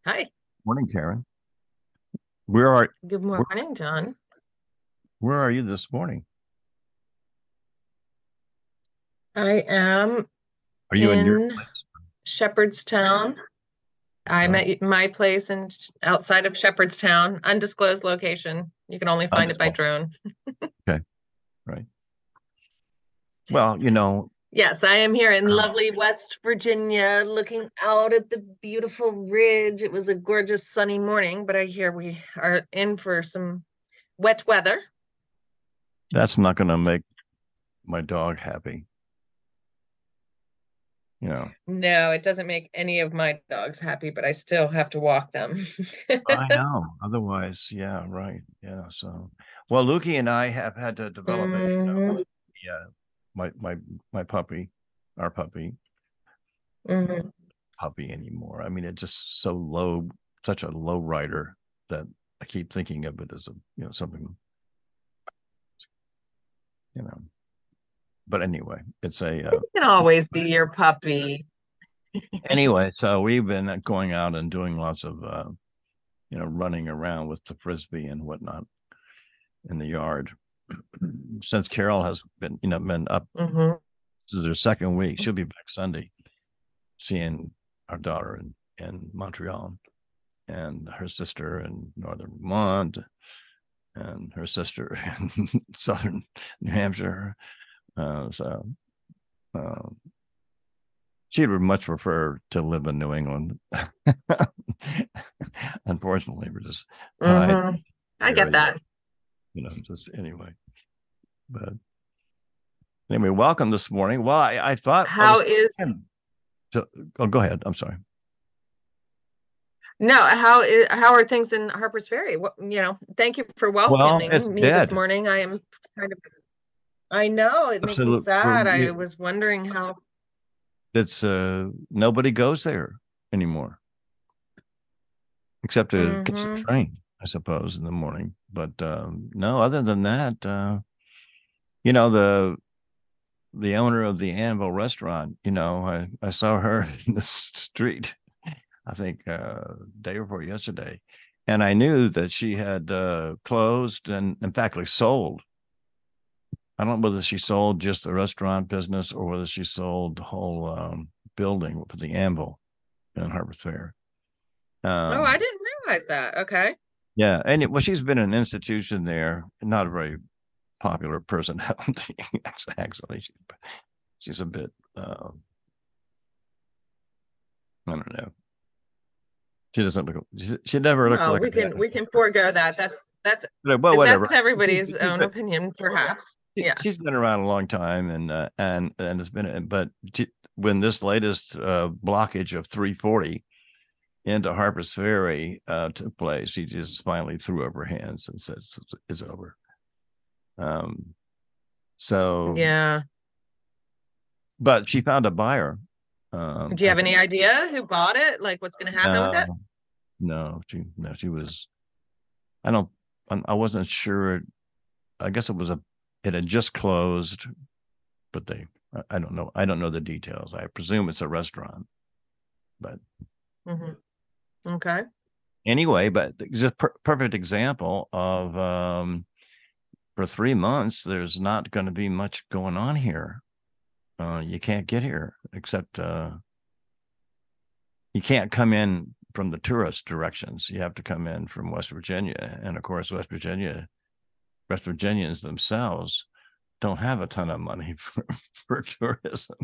Hi. Morning, Karen. Where are Good where, morning, John. where are you this morning? I am Are you in your in place? Shepherdstown. I'm Uh, at my place in outside of Shepherdstown, undisclosed location. You can only find it by Undisclosed. drone. Okay, right. Well, Yes, I am here in uh, lovely West Virginia, looking out at the beautiful ridge. It was a gorgeous sunny morning, but I hear we are in for some wet weather. that's not going to make my dog happy. You know, No, it doesn't make any of my dogs happy, but I still have to walk them. I know. Otherwise, yeah, right. Yeah. So, well, Lukey and I have had to develop it. Hmm. Yeah, my puppy, our Hmm. puppy anymore. I mean, it's just so low, such a low rider that I keep thinking of it as something, you know. But anyway, it's a Can always be your puppy. anyway. So we've been going out and doing lots of running around with the frisbee and whatnot in the yard since Carol has been up Hmm. to their second week. She'll be back Sunday, seeing our daughter in Montreal and her sister in northern Vermont and her sister in southern New Hampshire. So uh, she would much prefer to live in New England. Unfortunately, we're just tied to Hmm. the I get area, that. just anyway. But anyway, welcome this morning. Well, I thought I How was is to, oh, go ahead. I'm sorry. no, how are things in Harper's Ferry? Thank you for Well, it's welcoming me this dead. morning. I am kind of I know it makes me sad. I Absolutely. was wondering how. It's nobody goes there anymore except to catch the Hmm. train, I suppose, in the morning. But no, other than that, you know, the the owner of the Anvil restaurant, I saw her in the street, I think day before yesterday. And I knew that she had closed and in fact like sold. I don't know whether she sold just the restaurant business or whether she sold the whole building for the Anvil in Harper's Fair. Oh, I Um, didn't realize that. Okay. yeah, and well, she's been an institution there, not a very popular personality. Actually, she's a bit. I don't know. She doesn't look. She never looked Well, like a we can forego that. That's well, whatever. that's everybody's own opinion, perhaps. Yeah. She's been around a long time, and it's been. But when this latest blockage of 340 into Harper's Ferry took place, she just finally threw up her hands and said, "It's over." Um, so, Yeah. but she found a buyer. Do you I have think any idea who bought it? Like what's going to happen with it? no, no, she was. I don't. I wasn't sure. I guess it had just closed, but I don't know. I don't know the details. I presume it's a restaurant, but Hmm. Okay. anyway, but just perfect example of for 3 months, there's not going to be much going on here. You can't get here except you can't come in from the tourist directions. You have to come in from West Virginia, and of course, West Virginians themselves don't have a ton of money for tourism.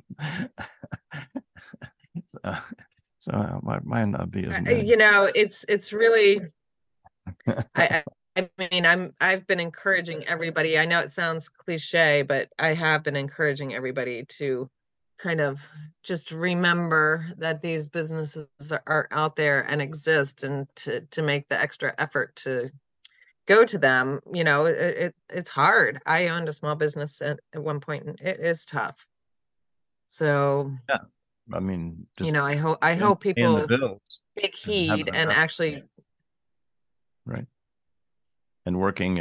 uh, so might not be as many. It's really I I mean I've been encouraging everybody. I know it sounds cliche, but I have been encouraging everybody to kind of just remember that these businesses are out there and exist and to make the extra effort to go to them. It's hard. I owned a small business at one point and it is tough. So, Yeah, I mean, just I hope paying the people bills take and heed having and enough, actually, right? And working,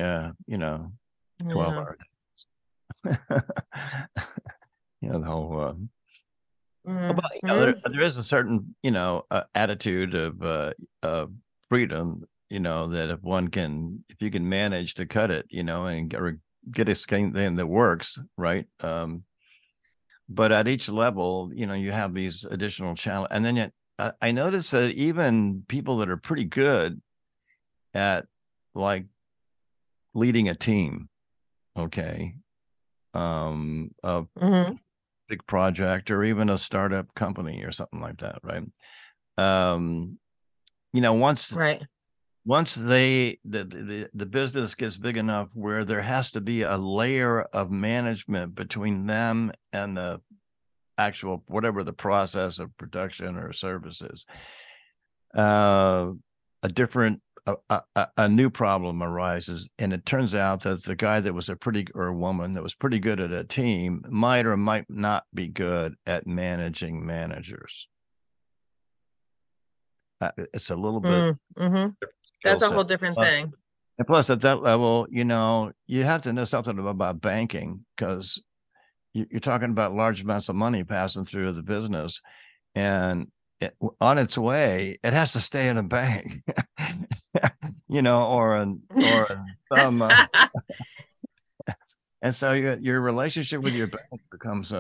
12 yeah. hours. The whole. Well, Mhm. there is a certain, attitude of freedom, that if you can manage to cut it, and get a thing that works, right? But at each level, you have these additional challenge, and then yet I noticed that even people that are pretty good at like leading a team, okay, a Mhm. big project or even a startup company or something like that, right? Um, once Right. the business gets big enough where there has to be a layer of management between them and the actual whatever the process of production or services, uh, a different a new problem arises, and it turns out that the guy that was or a woman that was pretty good at a team might or might not be good at managing managers. It's a little bit Mm-hmm. skill That's a set. whole different thing. And plus, at that level, you have to know something about banking because you're talking about large amounts of money passing through the business, and on its way, it has to stay in a bank, or some, and so your relationship with your bank becomes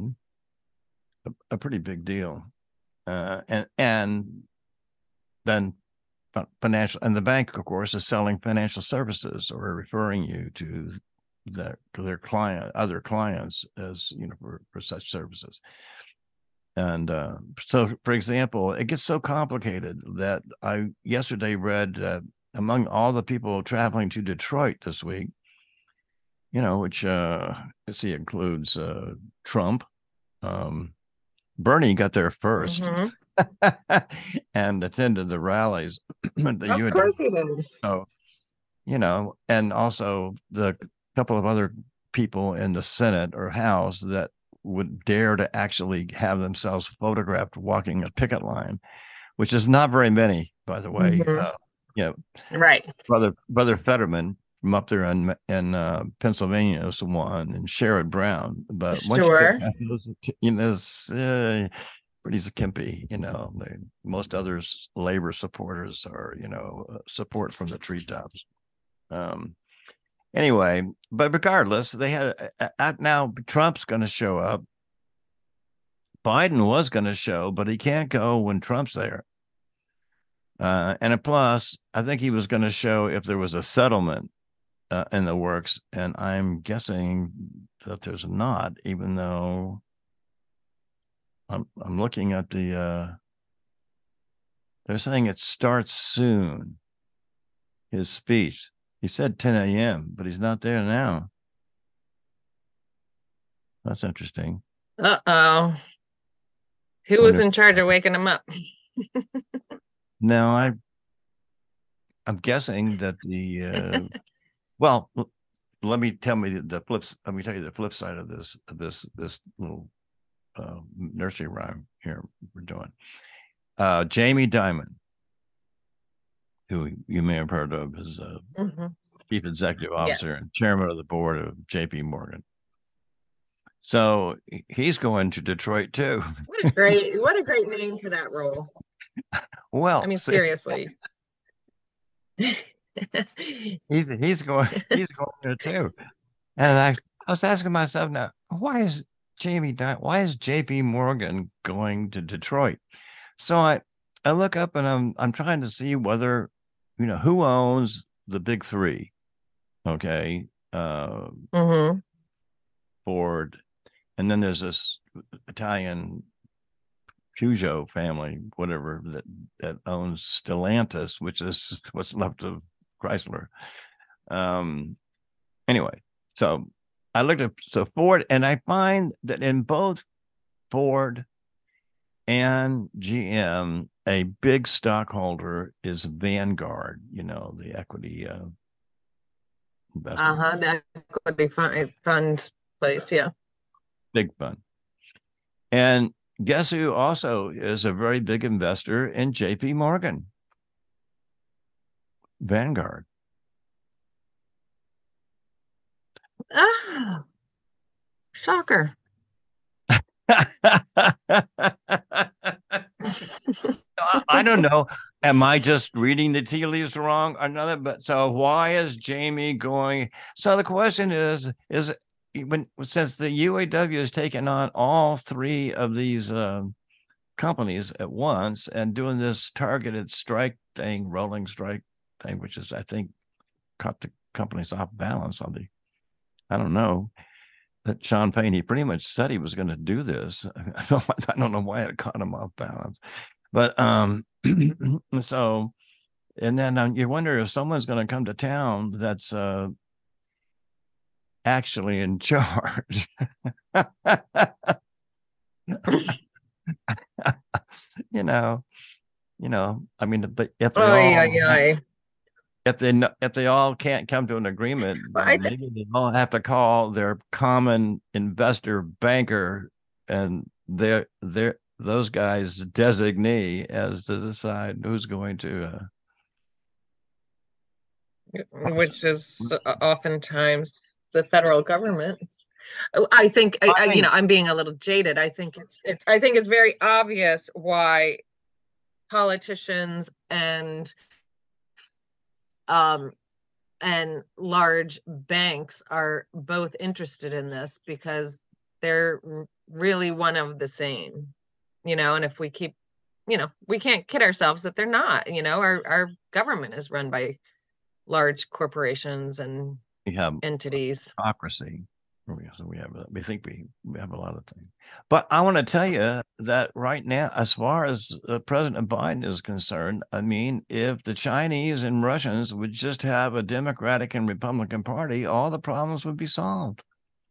a pretty big deal, and then financial, and the bank, of course, is selling financial services or referring you to their other clients as for such services. And so, for example, it gets so complicated that I yesterday read among all the people traveling to Detroit this week, which let's see, includes Trump. Um, Bernie got there first Hmm. and attended the rallies at the Of union. course he did. So, and also the couple of other people in the Senate or House that would dare to actually have themselves photographed walking a picket line, which is not very many, by the way. Hmm. You know, Right. brother Fetterman from up there in Pennsylvania is one, and Sherrod Brown. But once you get Sure. past those, it's pretty skimpy. Most others, labor supporters, are support from the treetops. Um, anyway, but regardless, they had now Trump's going to show up. Biden was going to show, but he can't go when Trump's there. And plus, I think he was going to show if there was a settlement in the works, and I'm guessing that there's not, even though I'm looking at they're saying it starts soon. His speech. He said 10 a.m., but he's not there now. That's interesting. Uh-oh. Who was Wonder. in charge of waking him up? Now I'm guessing that well, let me tell you the flip side of this little nursery rhyme here we're doing. Jamie Dimon, who you may have heard of, is Hmm. chief executive officer Yes. and chairman of the board of J.P. Morgan. So he's going to Detroit too. What a great name for that role. I Well, mean, see, seriously. he's going there too. And I was asking myself now, why is JP Morgan going to Detroit? So I look up and I'm trying to see whether, who owns the big three. Okay. Hmm. Ford. And then there's this Italian Peugeot family, whatever, that owns Stellantis, which is what's left of Chrysler. Um, anyway, so I looked at Ford, and I find that in both Ford and GM, a big stockholder is Vanguard, the equity investment, Uh-huh. That could be fund place. Yeah. big fund. And guess who also is a very big investor in JP Morgan? Vanguard. Ah, shocker. I don't know. Am I just reading the tea leaves wrong or another? But so why is Jamie going? So the question is when since the UAW has taken on all three of these companies at once and doing this targeted strike thing, rolling strike thing, which is I think caught the companies off balance on the. I don't know that Sean Payne. He pretty much said he was going to do this. I don't know why it caught him off balance. But so, and then you wonder if someone's going to come to town that's actually in charge. you know, I mean, if they Oh yeah, all yeah. if they all can't come to an agreement, Well, maybe they all have to call their common investor banker and their those guys designee as to decide who's going to which is oftentimes the federal government. Oh, I think I you know, think I'm being a little jaded. I think I think it's very obvious why politicians um and large banks are both interested in this because they're really one of the same, you know, and if we keep, you know, we can't kid ourselves that they're not, you know, our government is run by large corporations and we have entities. autocracy. So we think we have a lot of things. But I want to tell you that right now, as far as President Biden is concerned, I mean, if the Chinese and Russians would just have a Democratic and Republican Party, all the problems would be solved.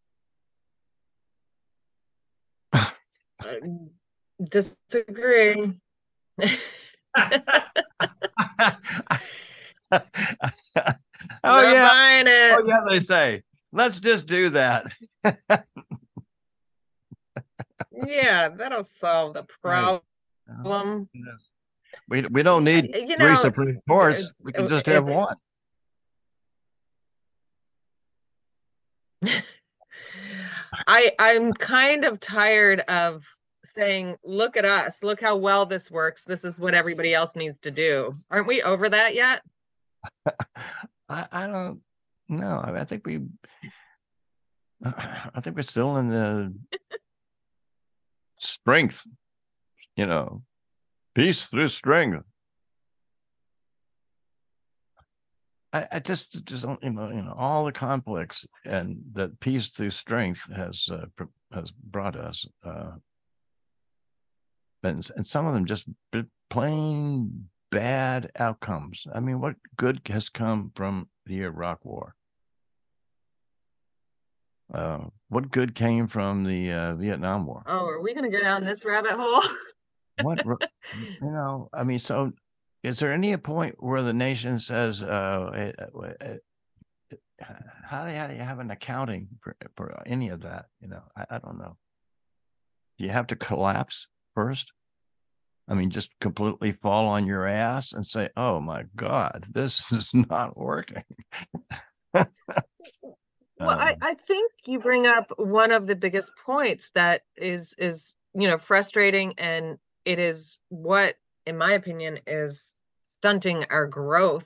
Disagree. Oh Not yeah, buying it. oh yeah, they say let's just do that. Yeah, that'll solve the Right. problem. Yes. We don't need You three know, Supreme Courts. We can just have it's one. I'm kind of tired of saying, look at us, look how well this works. This is what everybody else needs to do. Aren't we over that yet? I don't know. I think we're still in the strength, you know, peace through strength. I just don't, all the conflicts and that peace through strength has brought us, and some of them just plain bad outcomes. I mean, what good has come from the Iraq War? What good came from the Vietnam War? Oh, are we going to go down this rabbit hole? What I mean, so is there any point where the nation says, how do you have an accounting for any of that? I don't know. Do you have to collapse first? I mean, just completely fall on your ass and say, oh my God, this is not working. Well, I think you bring up one of the biggest points that is, you know, frustrating, and it is what, in my opinion, is stunting our growth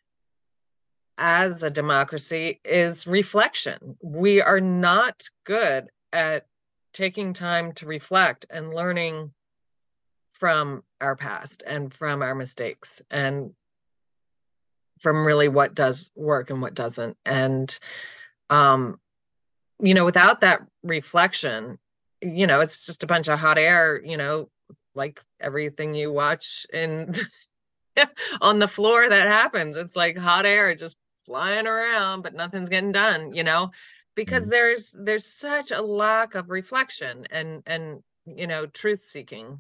as a democracy is reflection. We are not good at taking time to reflect and learning from our past and from our mistakes and from really what does work and what doesn't. And um, you know, without that reflection, you know, it's just a bunch of hot air, you know, like everything you watch in on the floor that happens. It's like hot air just flying around, but nothing's getting done, you know, because Mhm. there's such a lack of reflection and you know, truth seeking.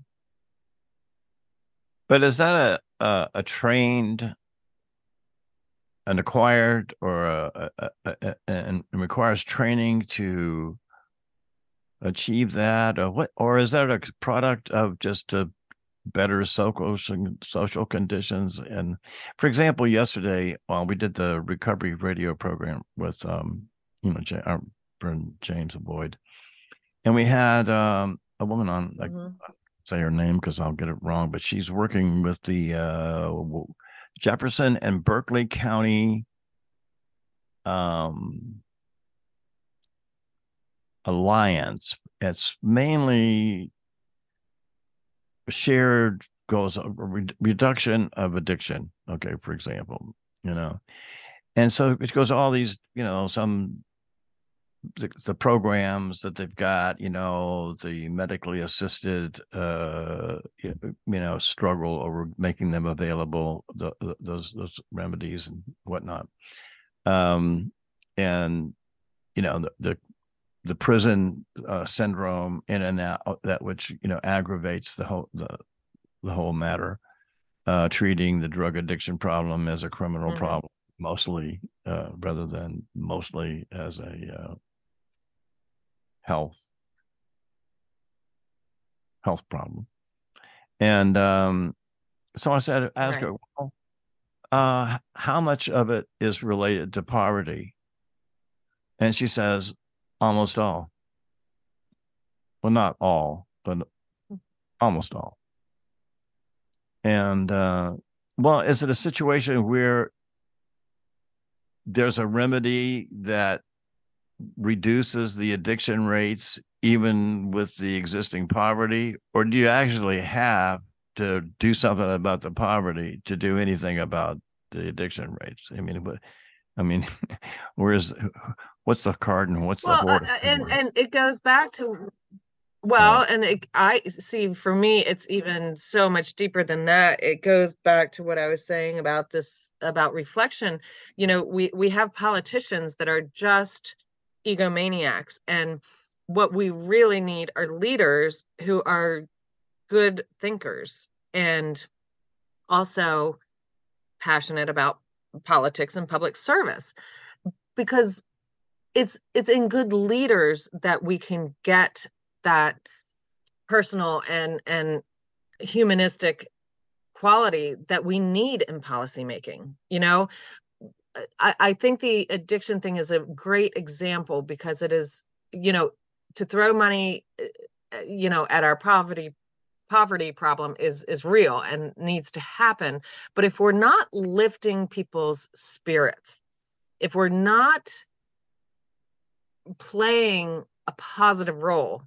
But is that a trained, an acquired, or and requires training to achieve that, or what, or is that a product of just a better social conditions? And for example, yesterday we did the recovery radio program with our friend James Boyd, and we had a woman on, like, Hmm. say her name because I'll get it wrong, but she's working with the Jefferson and Berkeley County um, Alliance. It's mainly shared goals of reduction of addiction. Okay, for example, and so it goes all these, some the programs that they've got, the medically assisted, struggle over making them available, those remedies and whatnot. Um, and the prison syndrome in and out, that which aggravates the whole matter. Treating the drug addiction problem as a criminal Hmm. problem, mostly, rather than mostly as a health problem. And so I said, ask Right. her, well, how much of it is related to poverty? And she says, almost all. Well, not all, but almost all. And well, is it a situation where there's a remedy that reduces the addiction rates even with the existing poverty, or do you actually have to do something about the poverty to do anything about the addiction rates? I mean, where's what's the card and what's the Well, horse? and it goes back to, Yeah. well, and I see, for me, it's even so much deeper than that. It goes back to what I was saying about this, about reflection. We have politicians that are just egomaniacs, and what we really need are leaders who are good thinkers and also passionate about politics and public service, because it's in good leaders that we can get that personal and humanistic quality that we need in policymaking. I think the addiction thing is a great example, because it is, to throw money, at our poverty problem is real and needs to happen. But if we're not lifting people's spirits, if we're not playing a positive role,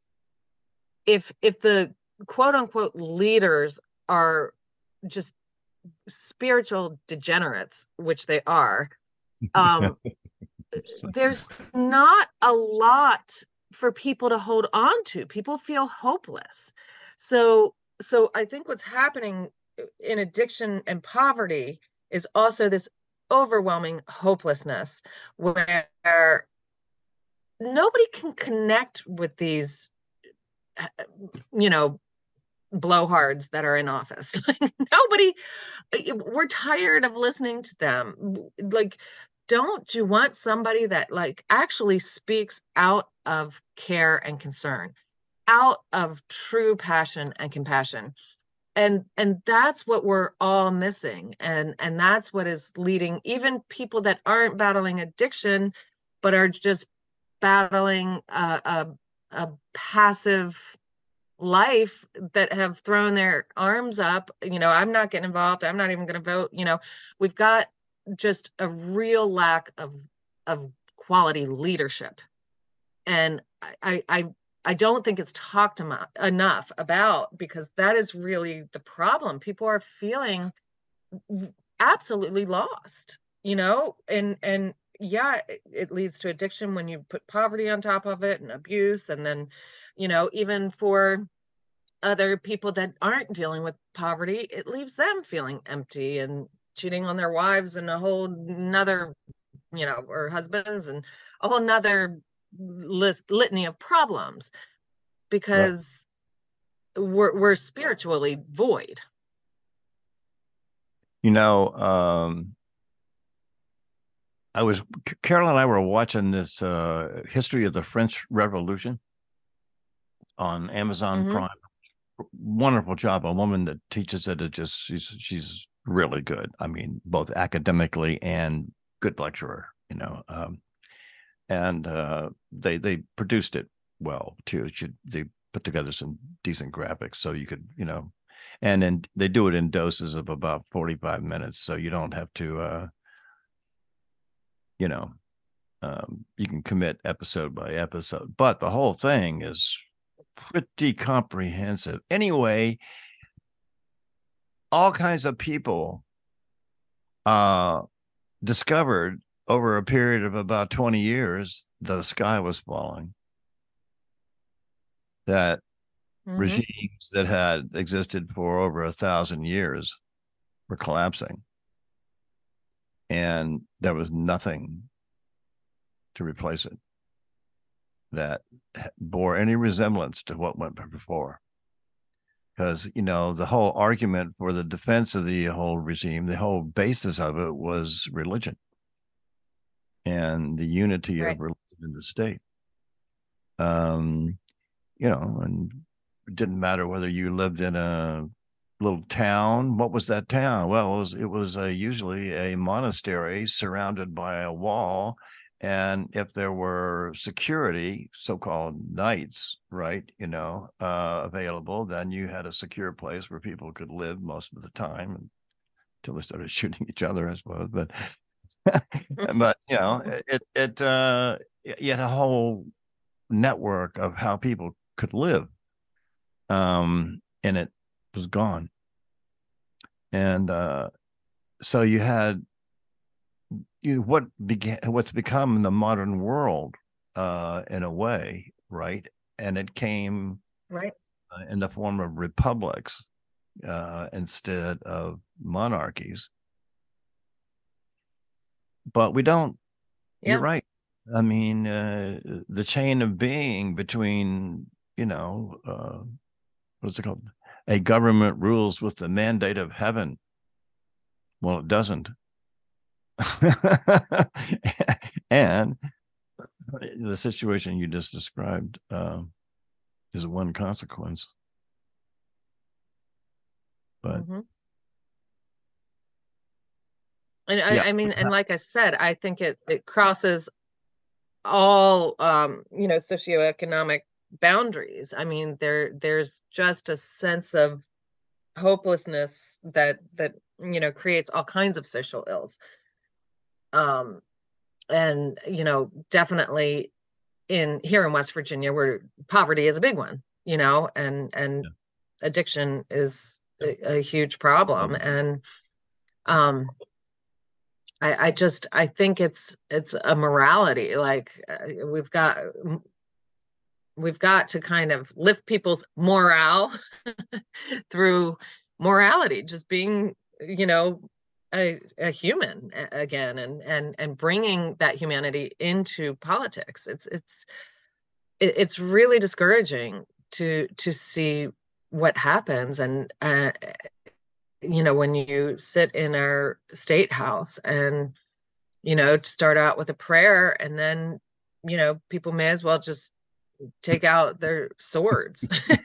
if the quote unquote leaders are just spiritual degenerates, which they are, um, there's not a lot for people to hold on to. People feel hopeless. So I think what's happening in addiction and poverty is also this overwhelming hopelessness, where nobody can connect with these, you know, blowhards that are in office. Like, nobody, we're tired of listening to them. Like, don't you want somebody that, like, actually speaks out of care and concern, out of true passion and compassion? And that's what we're all missing. And that's what is leading even people that aren't battling addiction, but are just battling a passive life, that have thrown their arms up. I'm not getting involved, I'm not even going to vote. We've got just a real lack of quality leadership. And I don't think it's talked enough about, because that is really the problem. People are feeling absolutely lost, and yeah, it leads to addiction when you put poverty on top of it, and abuse. And then, even for other people that aren't dealing with poverty, it leaves them feeling empty and cheating on their wives, and a whole nother, or husbands, and a whole nother litany of problems, Right. because we're spiritually void. You know, Carol and I were watching this history of the French Revolution on Amazon Hmm. Prime. Wonderful job. A woman that teaches it is just she's really good. I mean, both academically and good lecturer. And they produced it well too. They put together some decent graphics so you could, and then they do it in doses of about 45 minutes. So you don't have to, you know, you can commit episode by episode, but the whole thing is pretty comprehensive. Anyway, all kinds of people discovered over a period of about 20 years the sky was falling, that regimes that had existed for over 1,000 years were collapsing, and there was nothing to replace it that bore any resemblance to what went before. Because, the whole argument for the defense of the whole regime, the whole basis of it was religion and the unity of religion in the state. And it didn't matter whether you lived in a little town. What was that town? Well, it was usually a monastery surrounded by a wall. And if there were security, so-called knights, right, available, then you had a secure place where people could live most of the time until they started shooting each other, I suppose. But, but you had a whole network of how people could live, and it was gone. And so you had what's become the modern world, in a way, right? And it came in the form of republics instead of monarchies. But we don't. You're right. I mean, the chain of being between, what's it called? A government rules with the mandate of heaven. Well, it doesn't. And the situation you just described is one consequence. But and I mean, and like I said, I think it crosses all socioeconomic boundaries. I mean, there's just a sense of hopelessness that creates all kinds of social ills. And definitely here in West Virginia, where poverty is a big one, and addiction is a huge problem. And I think it's a morality. Like we've got to kind of lift people's morale through morality, just being, a human again, and bringing that humanity into politics. It's really discouraging to see what happens. And when you sit in our state house and to start out with a prayer, and then people may as well just take out their swords.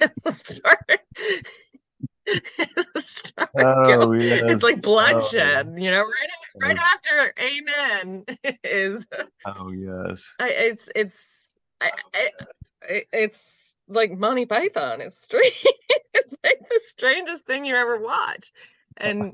It's like bloodshed, right after amen is. Oh yes. It's like Monty Python. It's strange. It's like the strangest thing you ever watch. And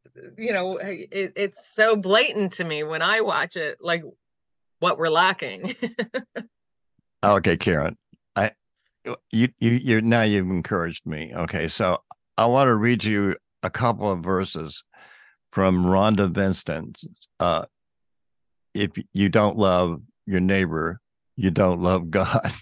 it's so blatant to me when I watch it, like what we're lacking. Okay, Karen, you're now, you've encouraged me. Okay, so I want to read you a couple of verses from Rhonda Benston. If you don't love your neighbor, you don't love God.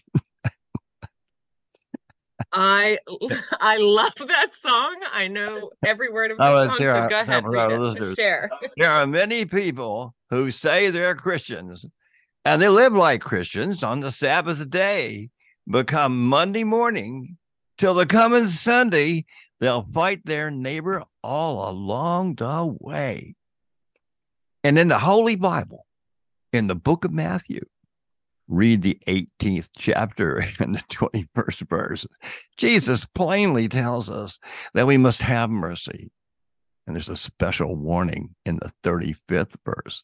I love that song. I know every word of the song. So go ahead, read it. Share. There are many people who say they're Christians and they live like Christians on the Sabbath day, but come Monday morning till the coming Sunday, they'll fight their neighbor all along the way. And in the Holy Bible, in the book of Matthew, read the 18th chapter and the 21st verse. Jesus plainly tells us that we must have mercy. And there's a special warning in the 35th verse.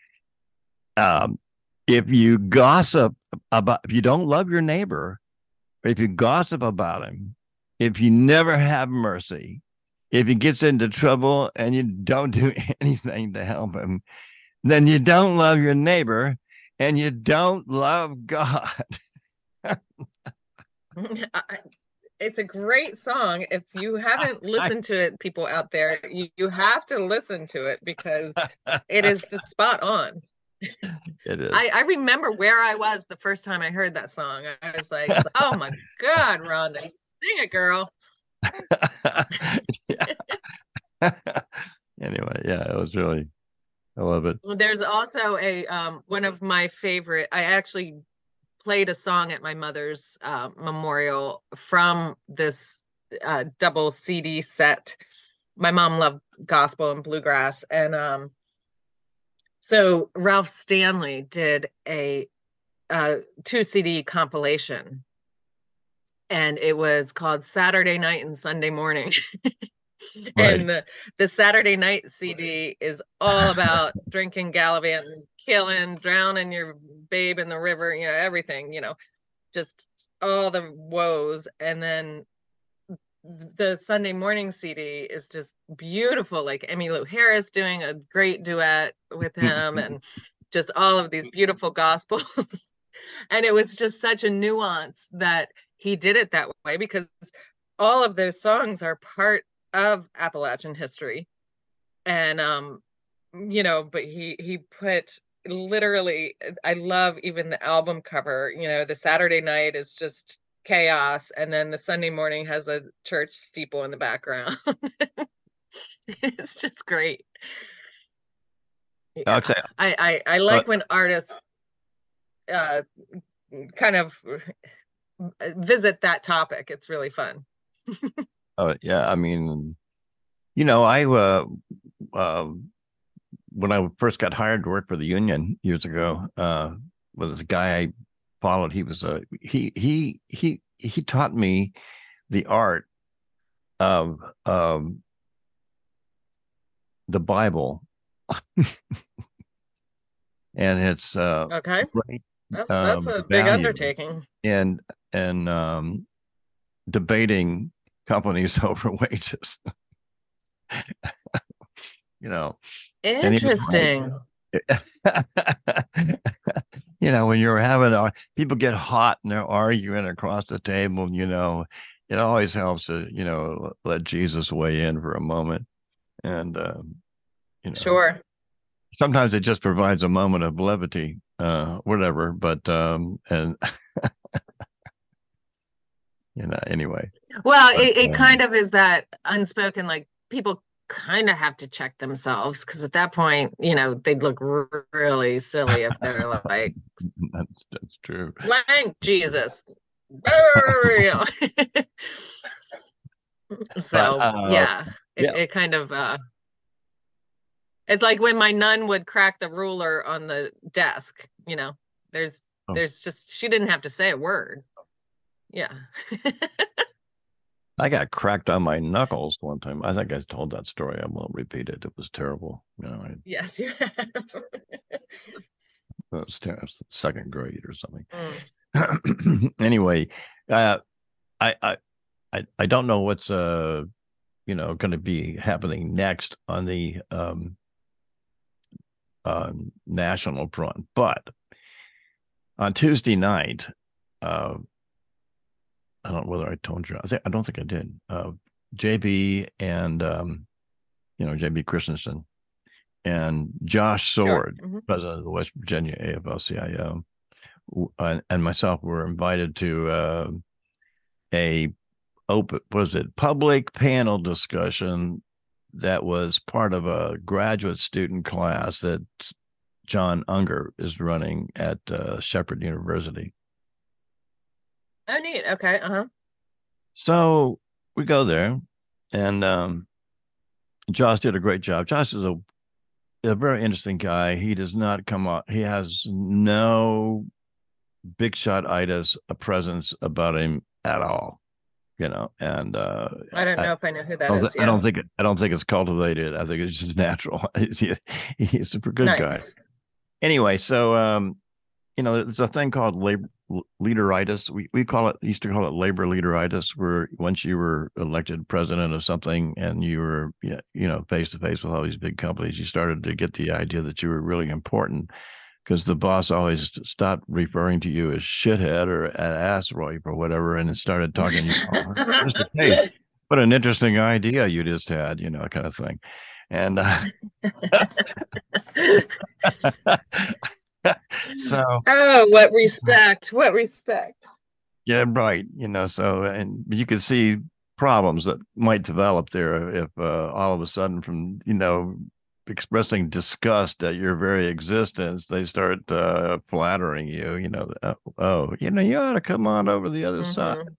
If you gossip about, if you don't love your neighbor, if you gossip about him, if you never have mercy, if he gets into trouble and you don't do anything to help him, then you don't love your neighbor and you don't love God. It's a great song. If you haven't listened to it, people out there, you have to listen to it because it is just spot on. It is. I remember where I was the first time I heard that song. I was like, oh my God, Rhonda, you sing it, girl. Anyway, yeah, it was really, I love it. There's also a one of my favorite. I actually played a song at my mother's memorial from this double CD set. My mom loved gospel and bluegrass, and so Ralph Stanley did a 2 CD compilation, and it was called Saturday Night and Sunday Morning. Right. And the Saturday Night CD is all about drinking, gallivanting, killing, drowning your babe in the river, everything, just all the woes. And then the Sunday morning CD is just beautiful, like Emmylou Harris doing a great duet with him, and just all of these beautiful gospels. And it was just such a nuance that he did it that way, because all of those songs are part of Appalachian history. And but he put literally, I love even the album cover, the Saturday night is just chaos, and then the Sunday morning has a church steeple in the background. It's just great. Yeah. Okay. I like when artists uh kind of visit that topic. It's really fun. Yeah, I mean, uh, when I first got hired to work for the union years ago, with the guy I followed, he was he taught me the art of the Bible, and it's Okay. great That's a big value undertaking. and debating companies over wages. you know, and he was Interesting. right. When you're having people get hot and they're arguing across the table, it always helps to, let Jesus weigh in for a moment. And, Sure. sometimes it just provides a moment of levity, whatever. But, and, anyway. Well, But, it kind of is that unspoken, like people kind of have to check themselves, because at that point, they'd look really silly if they're like, that's true. blank Jesus. But, So yeah, yeah. it kind of it's like when my nun would crack the ruler on the desk, there's Oh, there's just, she didn't have to say a word. Yeah. I got cracked on my knuckles one time. I think I told that story. I won't repeat it. It was terrible. Yes, you have. It was second grade or something. Mm. Anyway, uh, I, I I don't know what's going to be happening next on the national front, but on Tuesday night, I don't know whether I told you. I don't think I did. JB and JB Christensen and Josh Sure. Sword, Mhm. president of the West Virginia AFL-CIO, and myself were invited to a public panel discussion that was part of a graduate student class that John Unger is running at Shepherd University. Oh, neat. Okay. Uh-huh. So we go there, and Josh did a great job. Josh is a very interesting guy. He does not come up. He has no big shot itis a presence about him at all. And I don't I, know if I know who that is. I Yeah. don't think it's cultivated. I think it's just natural. He's a super good guy. Nice. Anyway, so there's a thing called leaderitis. We used to call it labor leaderitis, where once you were elected president of something and you were, face to face with all these big companies, you started to get the idea that you were really important because the boss always stopped referring to you as shithead or an ass wipe or whatever, and it started talking to you. Oh, Mr. Case, what an interesting idea you just had, kind of thing. And so, Oh, what respect. What respect. yeah, right. So, and you could see problems that might develop there if all of a sudden from, expressing disgust at your very existence, they start flattering you, you ought to come on over the other side. Hmm.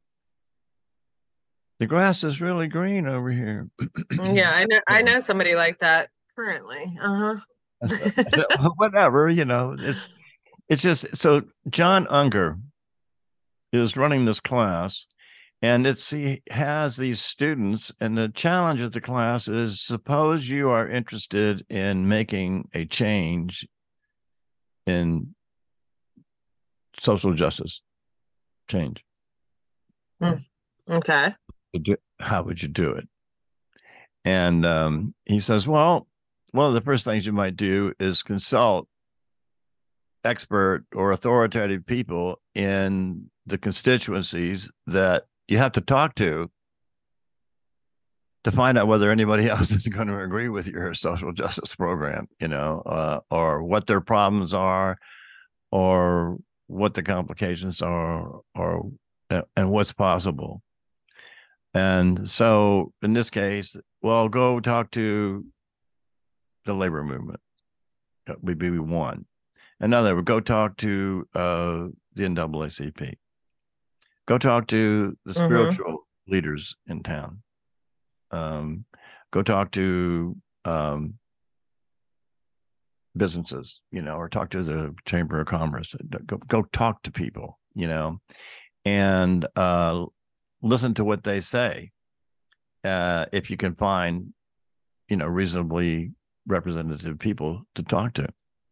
The grass is really green over here. Yeah, I know somebody like that currently. Uh-huh. Whatever, it's just so John Unger is running this class, and he has these students, and the challenge of the class is, suppose you are interested in making a change in social justice change. Okay. How would you do it? And he says, well, one of the first things you might do is consult expert or authoritative people in the constituencies that you have to talk to find out whether anybody else is going to agree with your social justice program, or what their problems are, or what the complications are, or and what's possible. And so in this case, well, go talk to the labor movement. Would be one. Another, go talk to the NAACP. Go talk to the Hmm. spiritual leaders in town. Go talk to businesses, or talk to the Chamber of Commerce. Go talk to people, and listen to what they say. If you can find, reasonably representative people to talk to.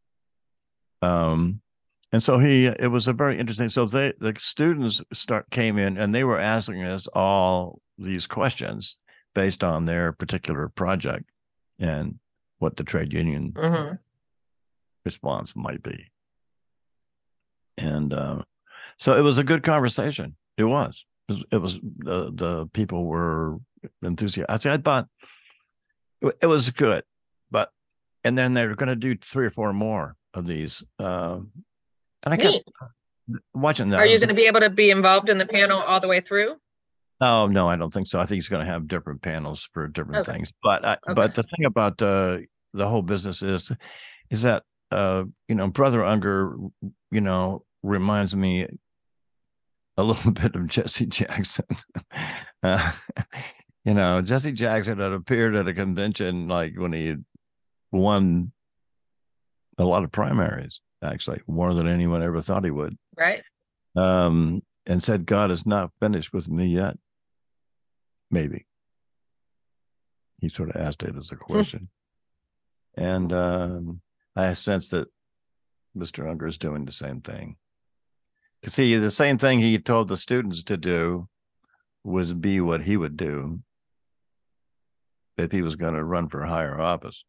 And so it was a very interesting. So the students came in and they were asking us all these questions based on their particular project and what the trade union Hmm. response might be. And so it was a good conversation. It was. It was the people were enthusiastic. I thought it was good, and then they're going to do 3 or 4 more of these. And I kept Neat. watching that. Are you going to be able to be involved in the panel all the way through? Oh no, I don't think so. I think he's going to have different panels for different Okay. things. But Okay. the thing about the whole business is that Brother Unger, reminds me a little bit of Jesse Jackson. uh, Jesse Jackson had appeared at a convention like when he won a lot of primaries, actually more than anyone ever thought he would. Right. And said, God is not finished with me yet. Maybe. He sort of asked it as a question. And I sense that Mr. Unger is doing the same thing. See, the same thing he told the students to do was be what he would do if he was going to run for higher office.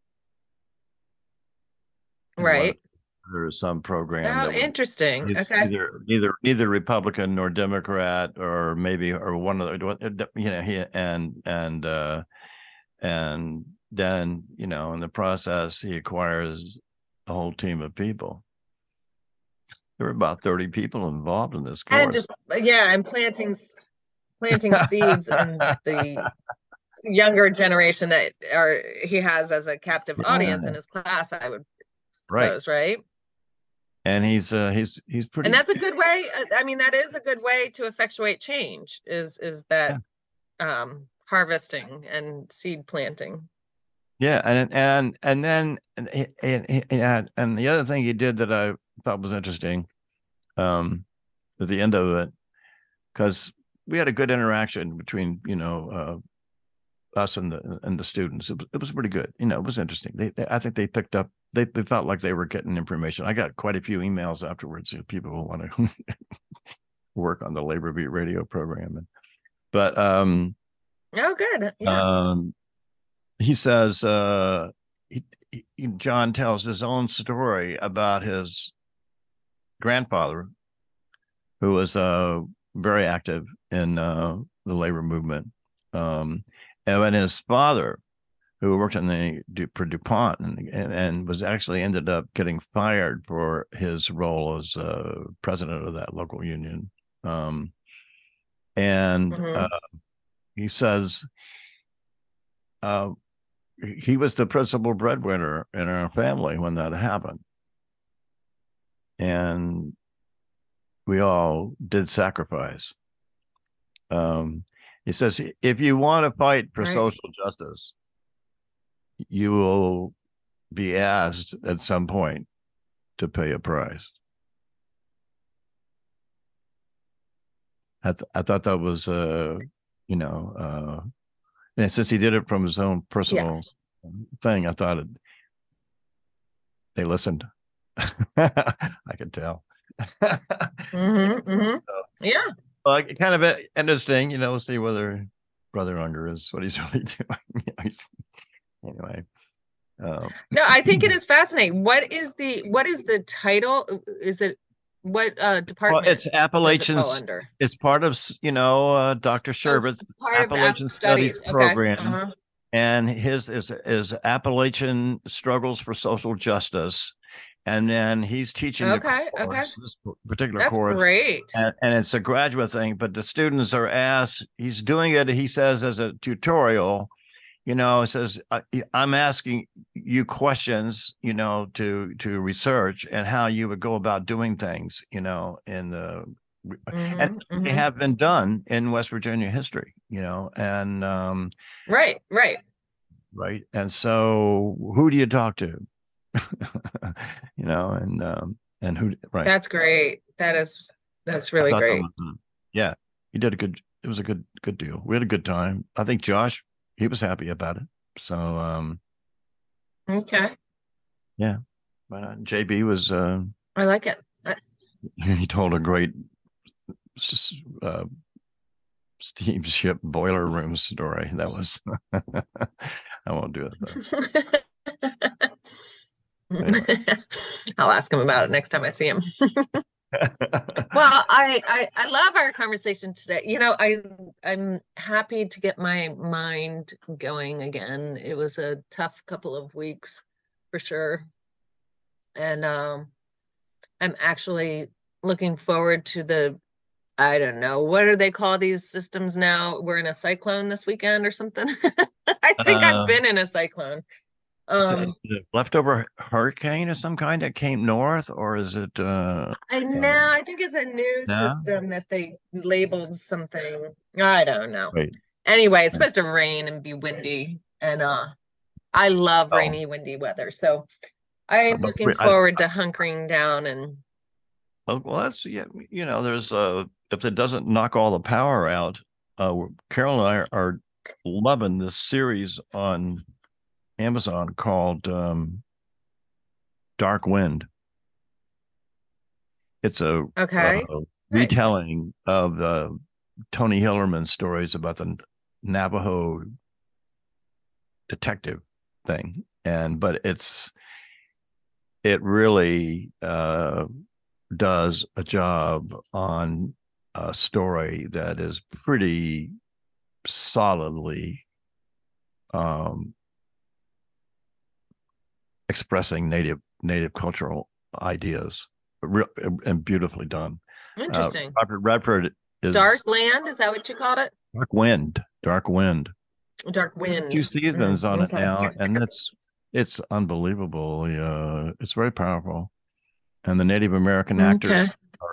Right. There is some program Oh, that would interesting. Okay. neither Republican nor Democrat, or maybe or one of the and then in the process he acquires a whole team of people. There were about 30 people involved in this And course. just yeah, I'm planting seeds in the younger generation that he has as a captive audience in Yeah, his class, I would right. suppose, right? And he's And pretty. that's a good way. I mean, that is a good way to effectuate change. Is that Yeah, harvesting and seed planting? yeah, and then and the other thing he did that I thought was interesting, at the end of it, because we had a good interaction between us and the students. It was pretty good. You know, it was interesting. I think they picked up. They felt like they were getting information. I got quite a few emails afterwards. People who want to work on the Labor Beat radio program, but Oh, good. Yeah. he says John tells his own story about his grandfather, who was very active in the labor movement, and when his father, who worked for DuPont and was actually ended up getting fired for his role as president of that local union. And Hmm. he says he was the principal breadwinner in our family when that happened. And we all did sacrifice. He says, if you want to fight for Right. social justice, you will be asked at some point to pay a price. I thought that was, and since he did it from his own Yeah. personal thing, I thought they listened. I could tell. Hmm. Hmm. Yeah. Kind of interesting, see whether Brother Unger is what he's really doing. Anyway. No, I think it is fascinating. What is the title? Is it what Well, department it's does it fall Appalachians. under? It's part of Dr. Oh, Sherbett's part of App Appalachian Studies Studies. Okay. program, Uh-huh. and his is Appalachian Struggles for Social Justice, and then he's teaching the Okay. Okay. course, this particular That's course, great. and it's a graduate thing. But the students are asked. He's doing it. He says as a tutorial. It says I'm asking you questions, to research and how you would go about doing things, in the and Hmm. they Hmm. have been done in West Virginia history, and Right. Right. right. And so who do you talk to? And who, right. That's great. That's I really thought that great. was, yeah, he did it was a good deal. We had a good time. I think Josh, he was happy about it. So, Okay. yeah. But JB was I like it. he told a great uh, steamship boiler room story. That was I won't do it though. Anyway. I'll ask him about it next time I see him. Well, I love our conversation today. I'm happy to get my mind going again. It was a tough couple of weeks for sure. And I'm actually looking forward to I don't know, what do they call these systems now? We're in a cyclone this weekend or something. I think I've uh, been in a cyclone. is it Um, a leftover hurricane of some kind that came north, or is it I know, I think it's a new no? system that they labeled something. I don't know. Wait. Anyway, it's supposed to rain and be windy, and I love Oh, rainy, windy weather. So I'm but looking forward to hunkering down and well, that's yeah. There's if it doesn't knock all the power out, Carol and I are loving this series on Amazon called Dark Wind. It's a okay. Nice. retelling of the Tony Hillerman stories about the Navajo detective thing, but it really does a job on a story that is pretty solidly um, expressing native cultural ideas, and beautifully done. Interesting. Robert Redford Dark is land, is that what you called it? Dark Wind. Dark Two wind. seasons on it Okay. now, and it's unbelievable. It's very powerful, and the Native American actors Okay. are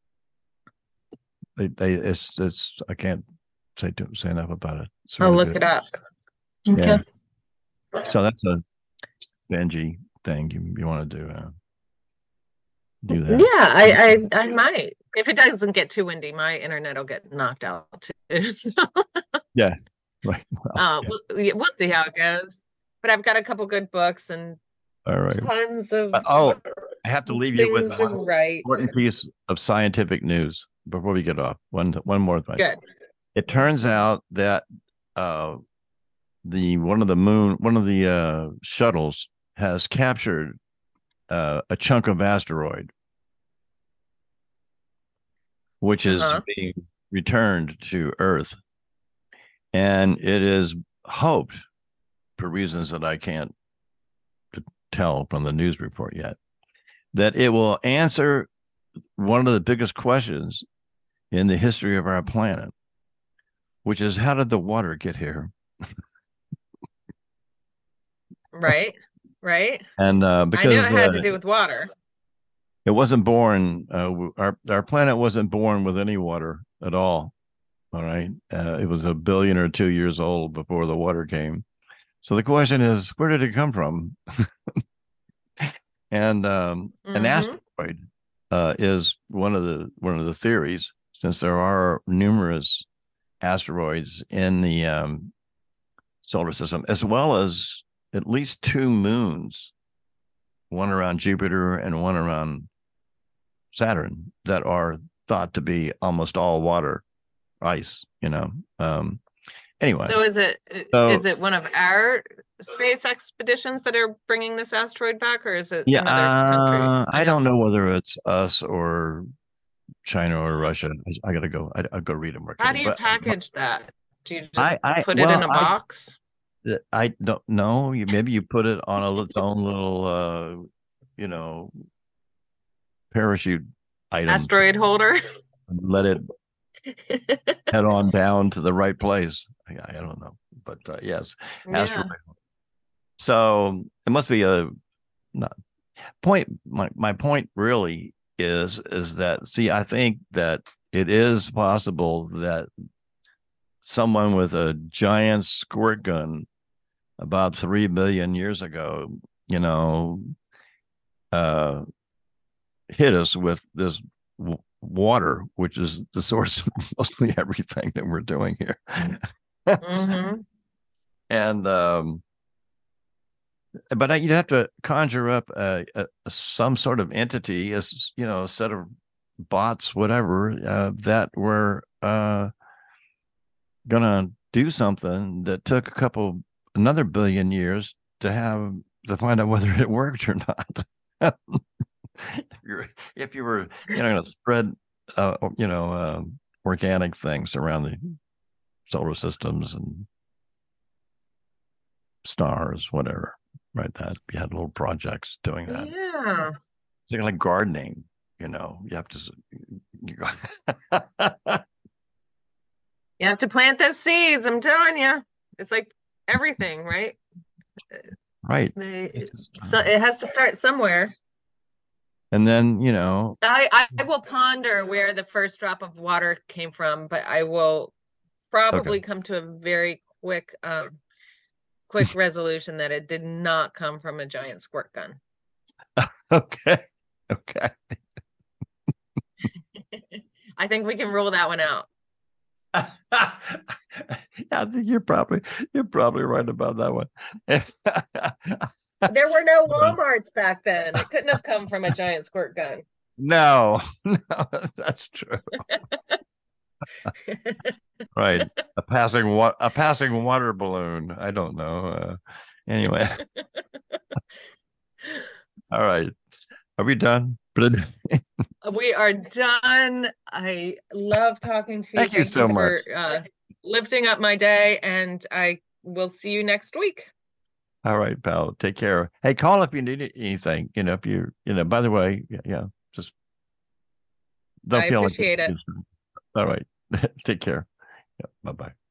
they it's I can't say enough about it. It's I'll really look good. it up. Okay. Yeah. So that's a Benji thing you want to do Yeah, that. I might. If it doesn't get too windy, my internet will get knocked out too. Yeah. Right. Well, yeah. We'll see how it goes. But I've got a couple good books and All right. tons of Oh, I have to leave you with things to one write. important piece of scientific news before we get off. One more thing. Good. It turns out that uh, one of the shuttles has captured a chunk of asteroid, which is Uh-huh. being returned to Earth, and it is hoped, for reasons that I can't tell from the news report yet, that it will answer one of the biggest questions in the history of our planet, which is how did the water get here? Right. Right. And I knew because it had to do with water. it wasn't born, our planet wasn't born with any water at all. All right, it was 1 billion or 2 years old before the water came. So the question is, where did it come from? And an Mm-hmm. asteroid is one of the theories, since there are numerous asteroids in the solar system, as well as at least two moons, one around Jupiter and one around Saturn, that are thought to be almost all water, ice. Anyway, So is so it one of our space expeditions that are bringing this asteroid back, or is it yeah, another country? You I know, don't know whether it's us or China or Russia. I gotta go. I'll go read it more how carefully. do you But package that? Do you just put it in well, a box? I don't know. Maybe you put it on its own little, you know, parachute item, Asteroid holder? and let it head on down to the right place. I don't know, but yes, asteroid. Yeah. So it must be a not, point. My point really is that, see, I think that it is possible that someone with a giant squirt gun about 3 billion years ago, you know, uh, hit us with this water, which is the source of mostly everything that we're doing here. Mm-hmm. And but you'd have to conjure up some sort of entity, as a set of bots, whatever, that were gonna do something that took another billion years to find out whether it worked or not. If you were, going to spread, organic things around the solar systems and stars, whatever, right? That you had little projects doing that. Yeah. It's like gardening, you have to, you go, You have to plant those seeds, I'm telling you. It's like everything, right? right. So it has to start somewhere. And then, I will ponder where the first drop of water came from, but I will okay. probably come to a very quick resolution that it did not come from a giant squirt gun. Okay. Okay. I think we can rule that one out. I think you're probably right about that one. There were no Walmarts back then. It couldn't have come from a giant squirt gun. No, no, that's true. Right. A passing water balloon. I don't know. Anyway. All right. Are we done? We are done. I love talking to you. Thank you Thank you so much. for lifting up my day, and I will see you next week. All right, pal. Take care. Hey, call if you need anything. If by the way, yeah, just I don't feel like appreciate it. all right. Take care. Yeah, bye-bye.